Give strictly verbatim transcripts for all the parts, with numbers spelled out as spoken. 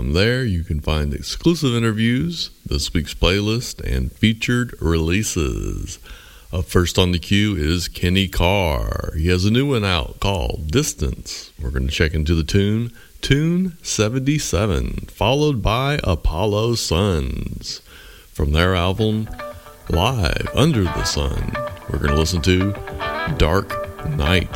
From there, you can find exclusive interviews, this week's playlist, and featured releases. Up first on the queue is Kenny Carr. He has a new one out called Distance. We're going to check into the tune, Tune seventy-seven, followed by Apollo Suns. From their album, Live Under the Sun, we're going to listen to Dark Night.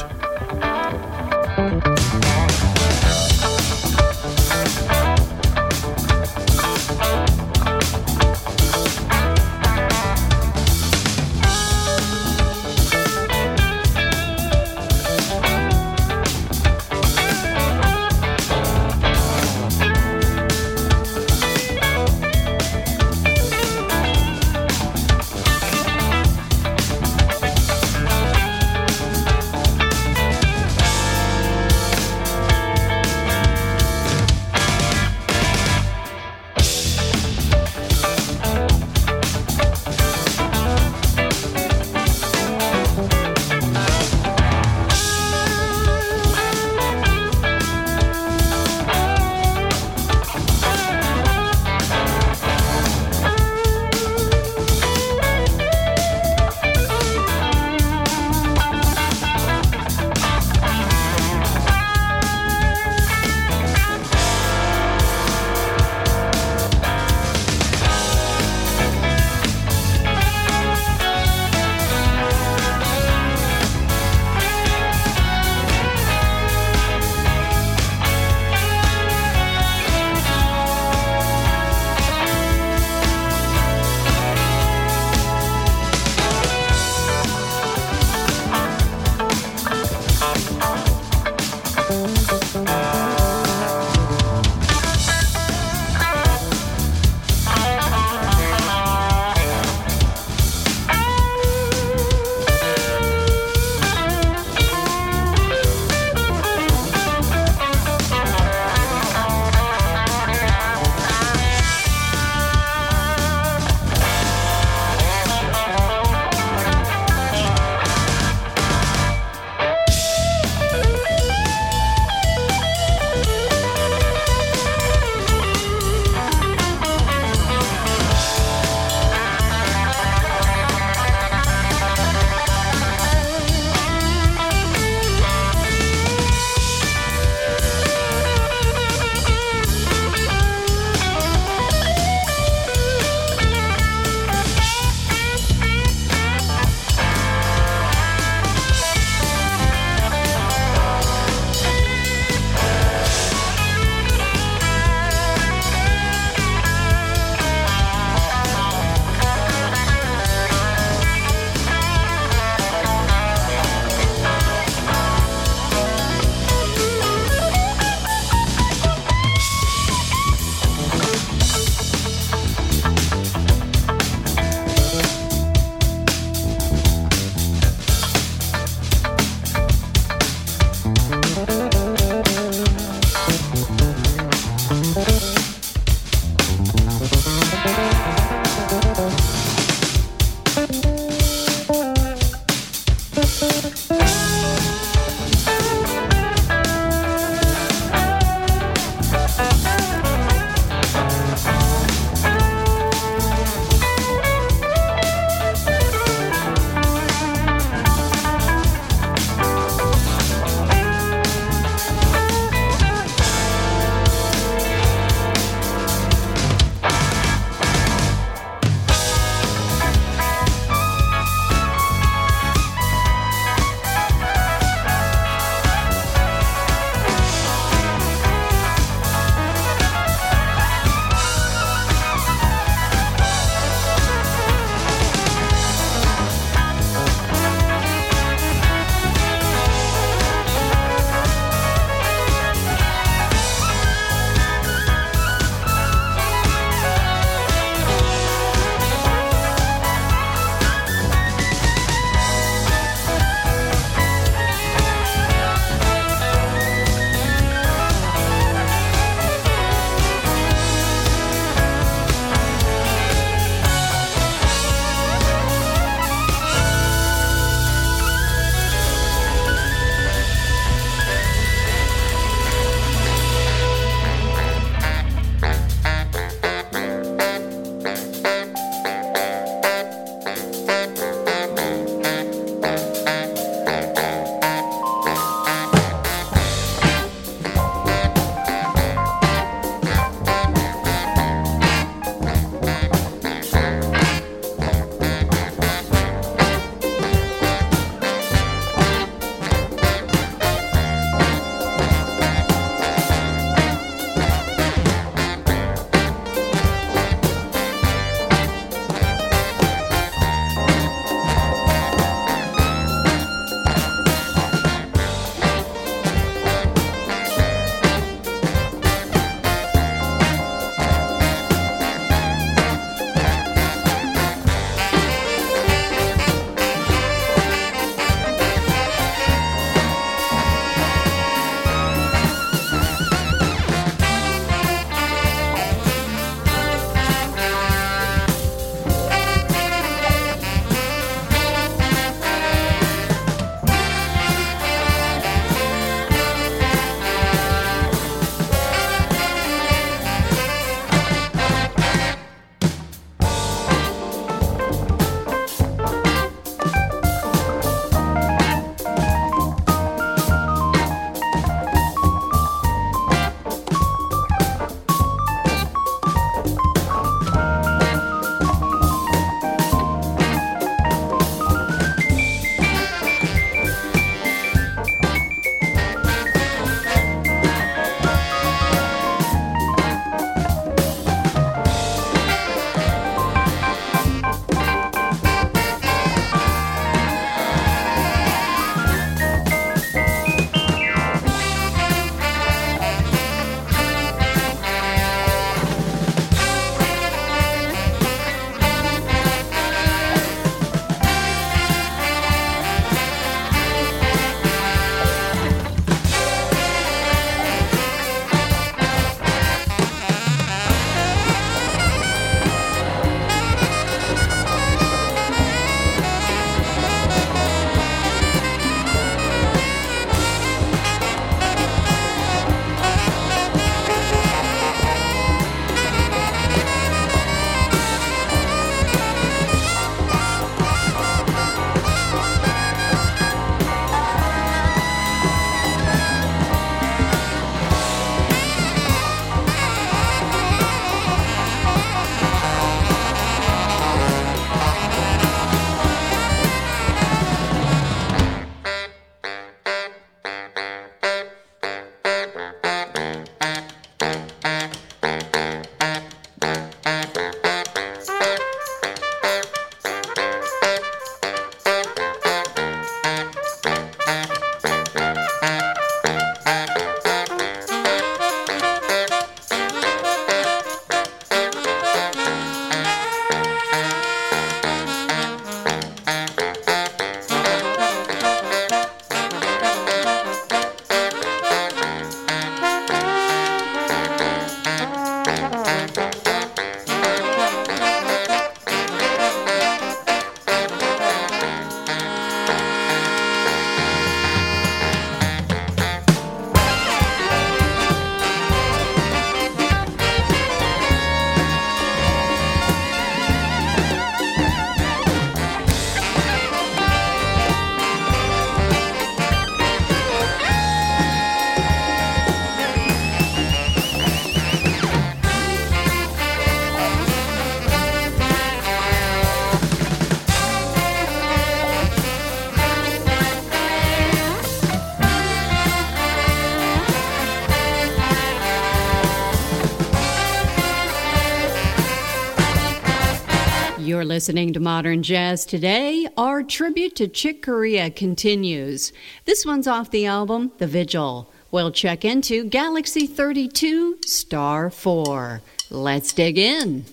You're listening to Modern Jazz Today. Our tribute to Chick Corea continues. This one's off the album The Vigil. We'll check into Galaxy thirty-two, Star four. Let's dig in.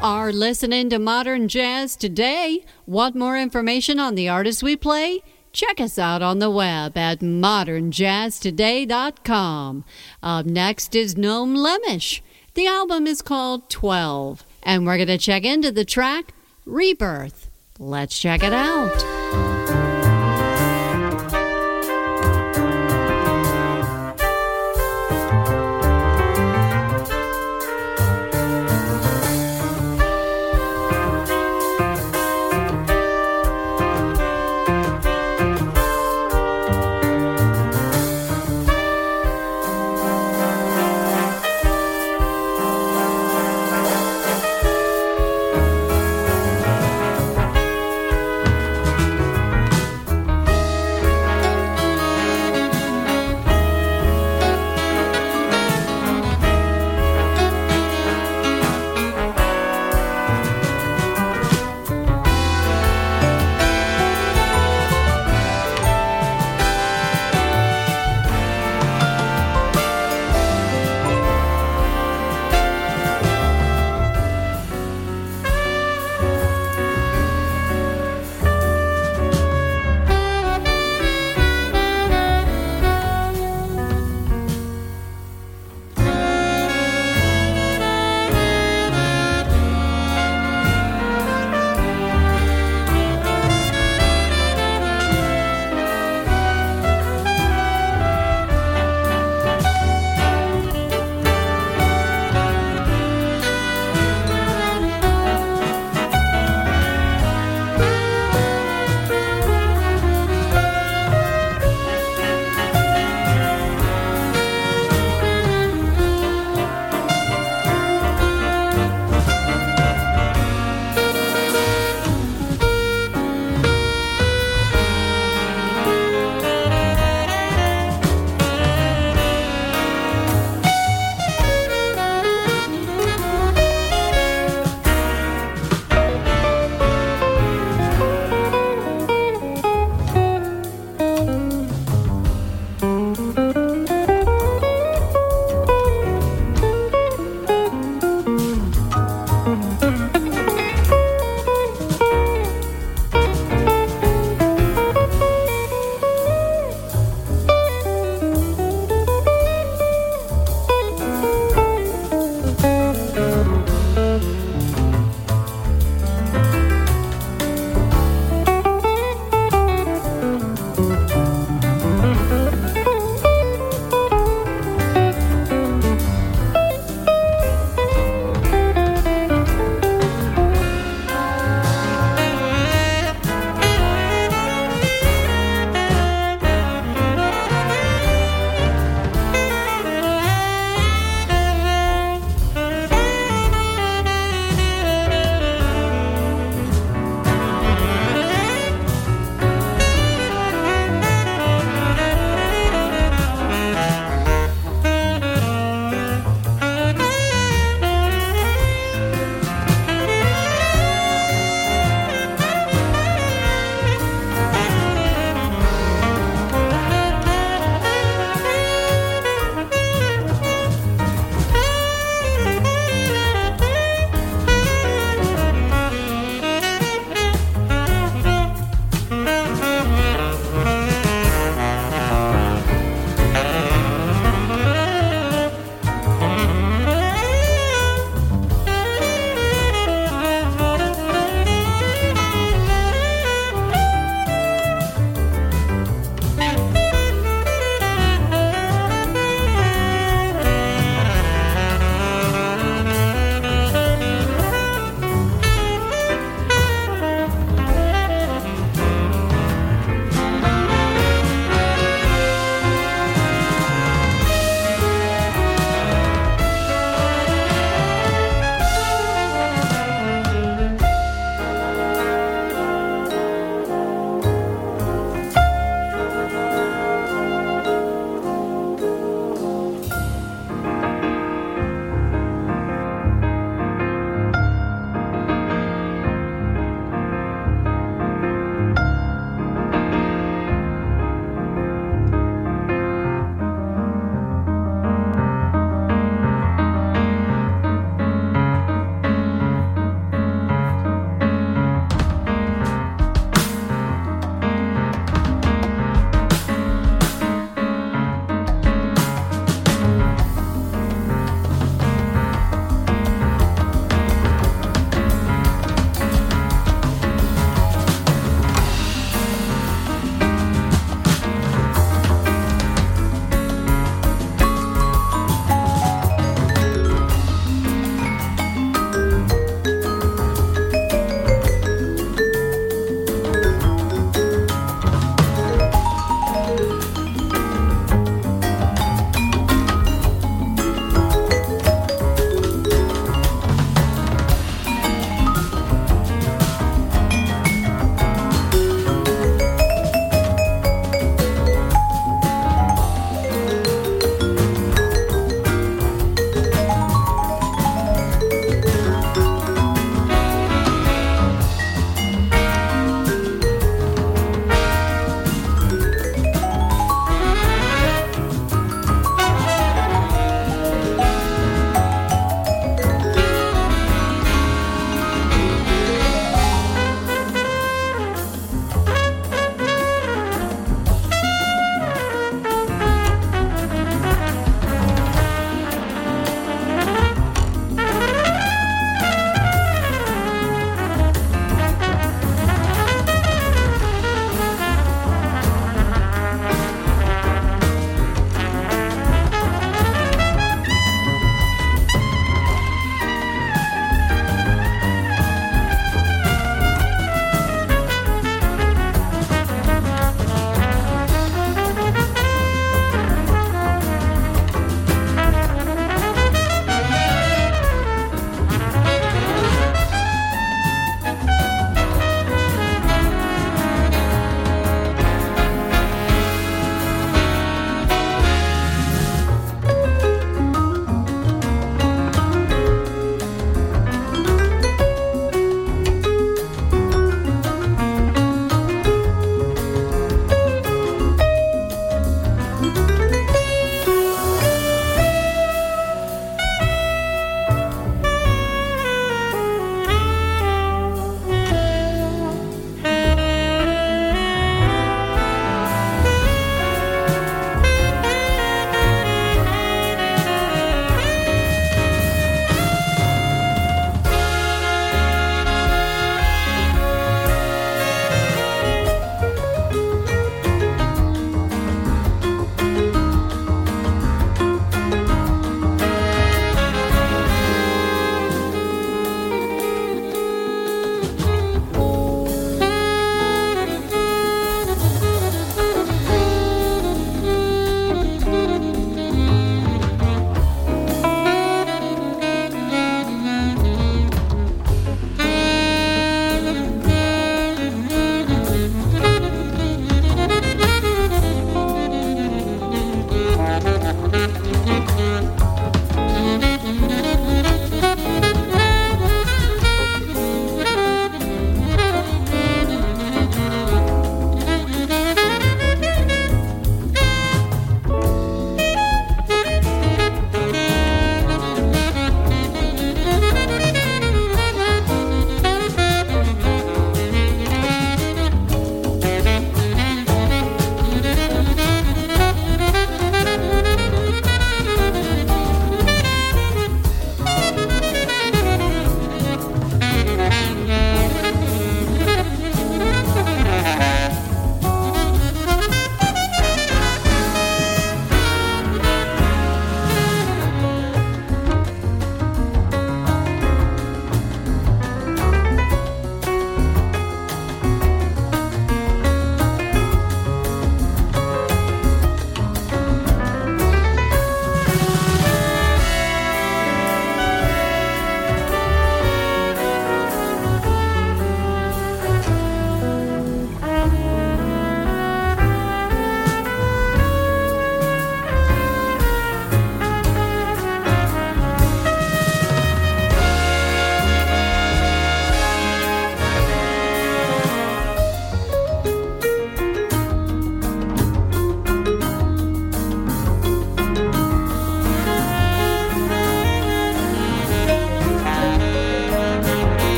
are listening to Modern Jazz Today. Want more information on the artists we play? Check us out on the web at modern jazz today dot com. Up next is Noam Lemish. The album is called twelve, and we're going to check into the track Rebirth. Let's check it out.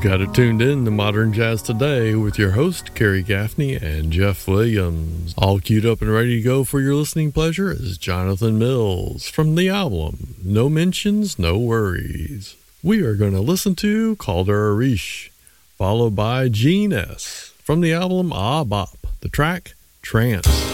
got it tuned in to Modern Jazz Today with your host, Kerry Gaffney and Jeff Williams. All queued up and ready to go for your listening pleasure is Jonathan Mills from the album No Mentions, No Worries. We are going to listen to Calder Arish, followed by Gene S. from the album Ah Bop, the track Trance.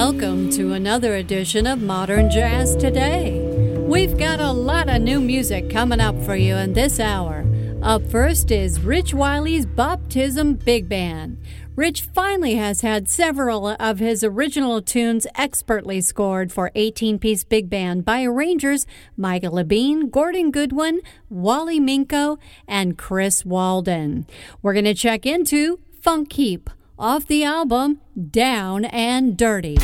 Welcome to another edition of Modern Jazz Today. We've got a lot of new music coming up for you in this hour. Up first is Rich Wiley's Boptism Big Band. Rich finally has had several of his original tunes expertly scored for eighteen-piece big band by arrangers Michael Labine, Gordon Goodwin, Wally Minko, and Chris Walden. We're going to check into Funk Heap off the album Down and Dirty.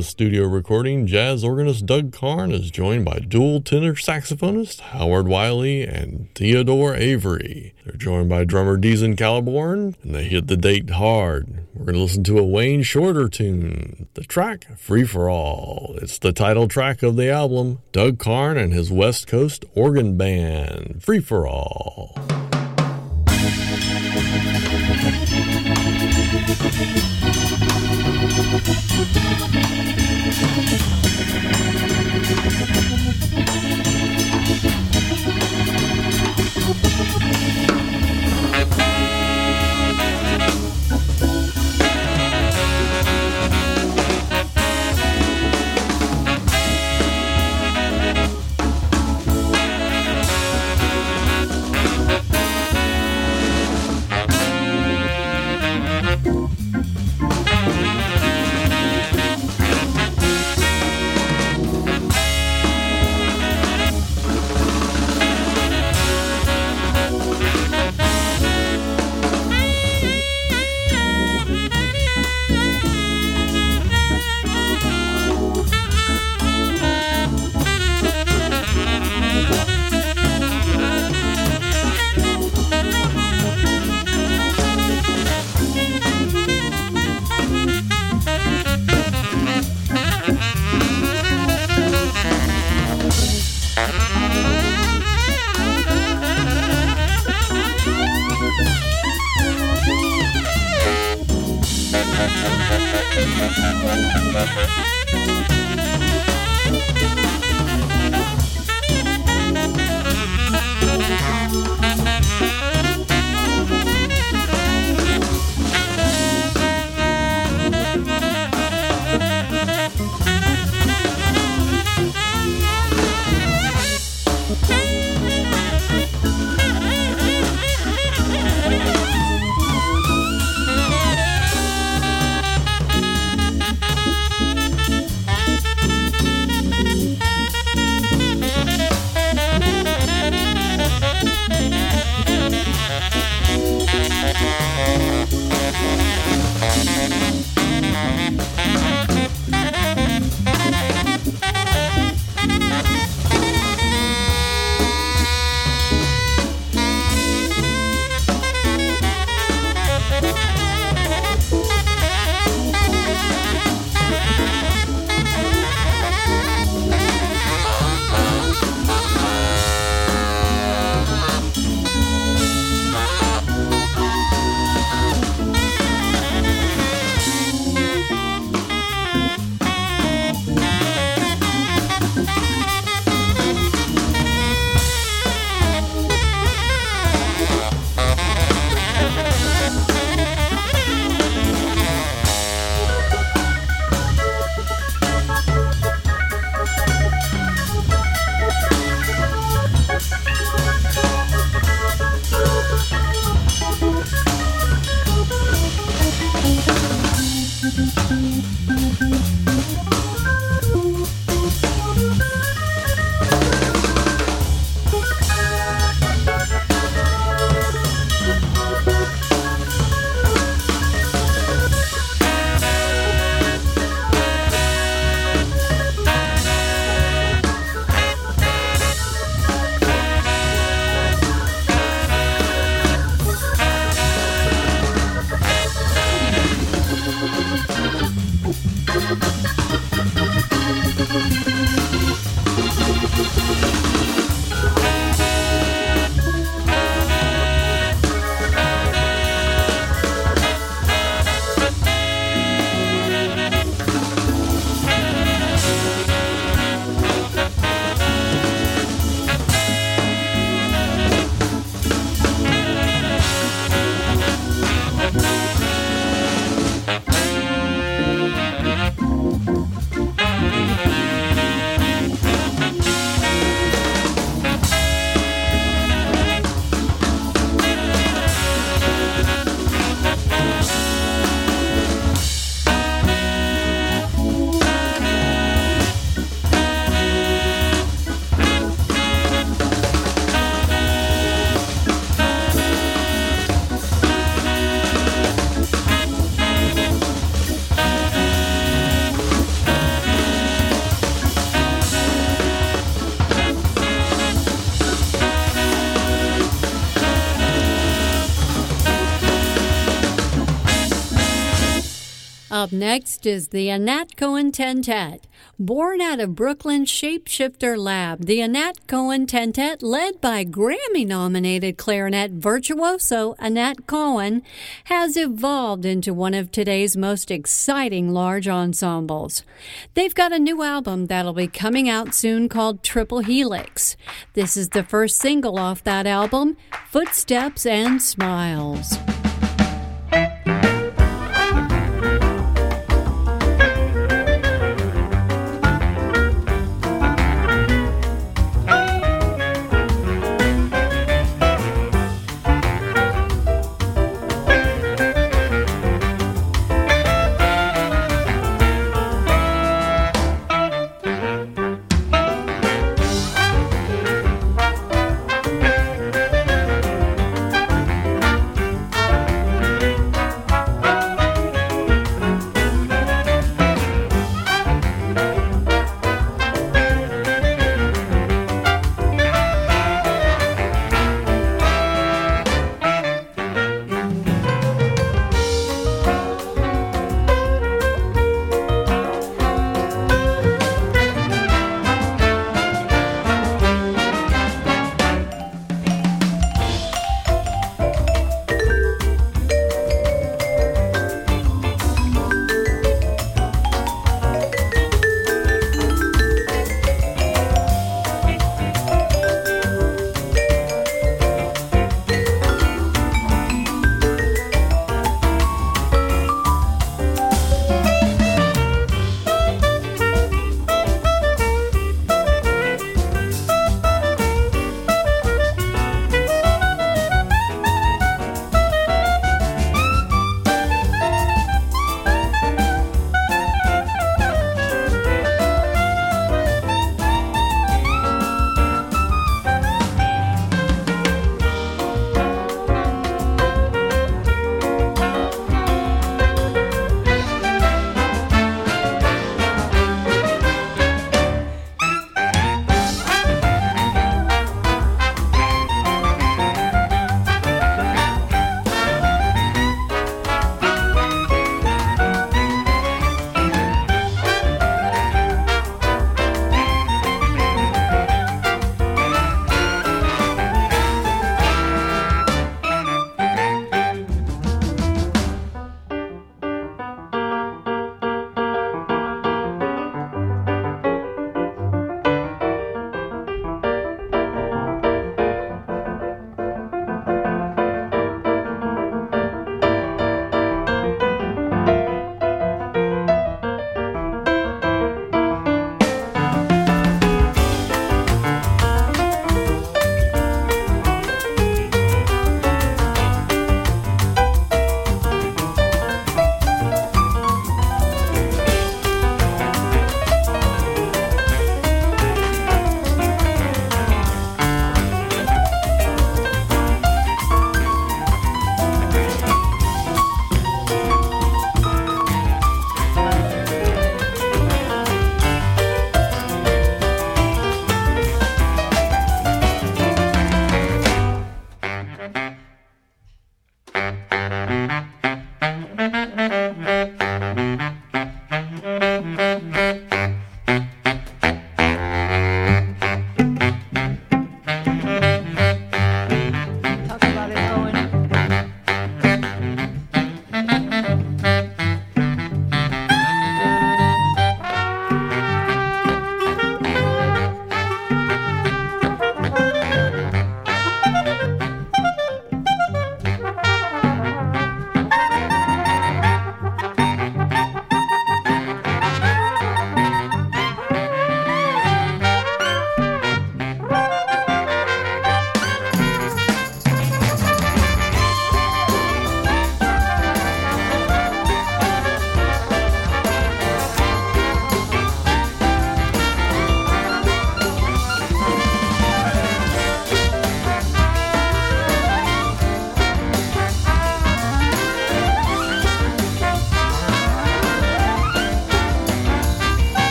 this studio recording, jazz organist Doug Karn is joined by dual tenor saxophonist Howard Wiley and Theodore Avery. They're joined by drummer Deason Caliborn, and they hit the date hard. We're going to listen to a Wayne Shorter tune, the track Free For All. It's the title track of the album, Doug Karn and his West Coast Organ Band, Free For All. Up next is the Anat Cohen Tentet. Born out of Brooklyn's Shapeshifter Lab, the Anat Cohen Tentet, led by Grammy-nominated clarinet virtuoso Anat Cohen, has evolved into one of today's most exciting large ensembles. They've got a new album that'll be coming out soon called Triple Helix. This is the first single off that album, Footsteps and Smiles.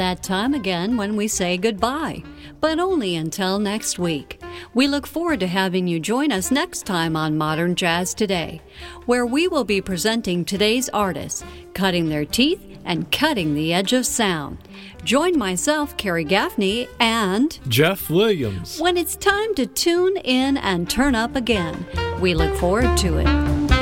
that time again when we say goodbye, but only until next week. We look forward to having you join us next time on Modern Jazz Today, where we will be presenting today's artists, cutting their teeth and cutting the edge of sound. Join myself, Carrie Gaffney, and Jeff Williams when it's time to tune in and turn up again. We look forward to it.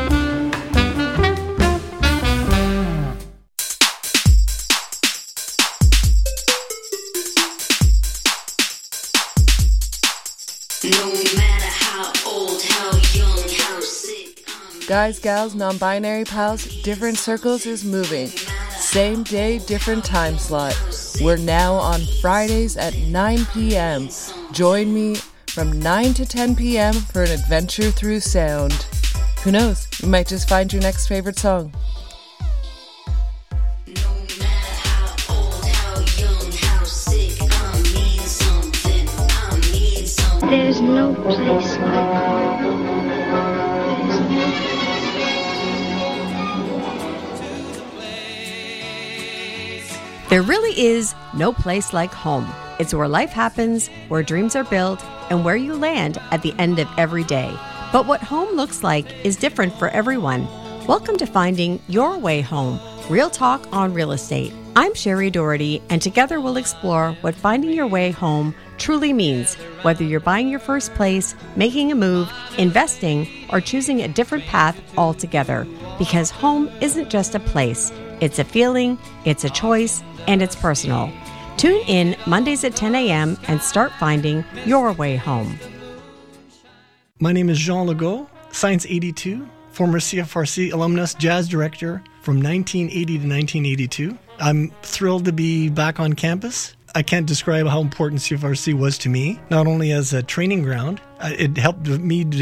Guys, gals, non-binary pals, Different Circles is moving. Same day, different time slot. We're now on Fridays at nine p.m. Join me from nine to ten p.m. for an adventure through sound. Who knows, you might just find your next favorite song. There's no place like home. There really is no place like home. It's where life happens, where dreams are built, and where you land at the end of every day. But what home looks like is different for everyone. Welcome to Finding Your Way Home, Real Talk on Real Estate. I'm Sherry Doherty, and together we'll explore what finding your way home truly means, whether you're buying your first place, making a move, investing, or choosing a different path altogether. Because home isn't just a place. It's a feeling, it's a choice, and it's personal. Tune in Mondays at ten a.m. and start finding your way home. My name is Jean Legault, Science eighty-two, former C F R C alumnus jazz director from nineteen eighty to nineteen eighty-two. I'm thrilled to be back on campus. I can't describe how important C F R C was to me, not only as a training ground. It helped me